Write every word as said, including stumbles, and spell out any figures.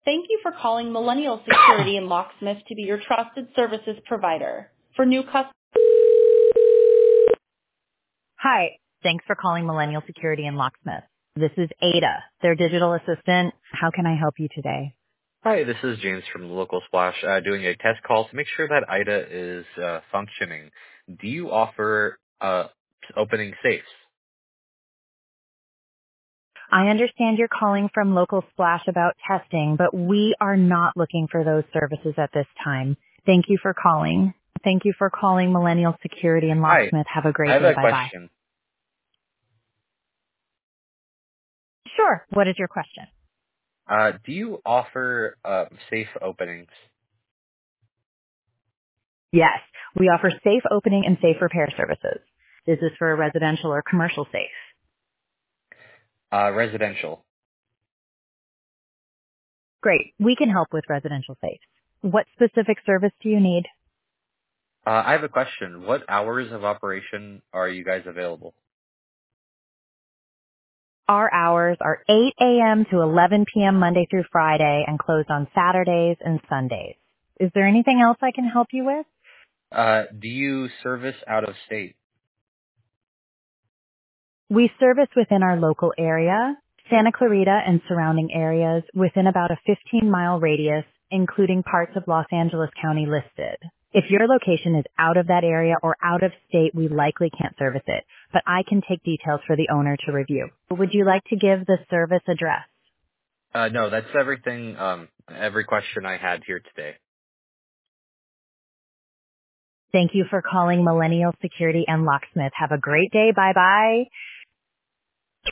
Thank you for calling Millennial Security and Locksmith to be your trusted services provider. For new customers. Hi. Thanks for calling Millennial Security and Locksmith. This is Ada, their digital assistant. How can I help you today? Hi, this is James from the local Splash, uh, doing a test call to make sure that Ida is uh, functioning. Do you offer uh, opening safes? I understand you're calling from local Splash about testing, but we are not looking for those services at this time. Thank you for calling. Thank you for calling Millennial Security and Hi, Locksmith. Have a I great have day. a Bye-bye. question. Sure. What is your question? Uh, do you offer uh, safe openings? Yes, we offer safe opening and safe repair services. Is this for a residential or commercial safe? Uh, residential. Great. We can help with residential safes. What specific service do you need? Uh, I have a question. What hours of operation are you guys available? Our hours are eight a.m. to eleven p.m. Monday through Friday and closed on Saturdays and Sundays. Is there anything else I can help you with? Uh, do you service out of state? We service within our local area, Santa Clarita and surrounding areas within about a fifteen mile radius, including parts of Los Angeles County listed. If your location is out of that area or out of state, we likely can't service it, but I can take details for the owner to review. Would you like to give the service address? Uh, no, that's everything, um, every question I had here today. Thank you for calling Millennial Security and Locksmith. Have a great day. Bye bye.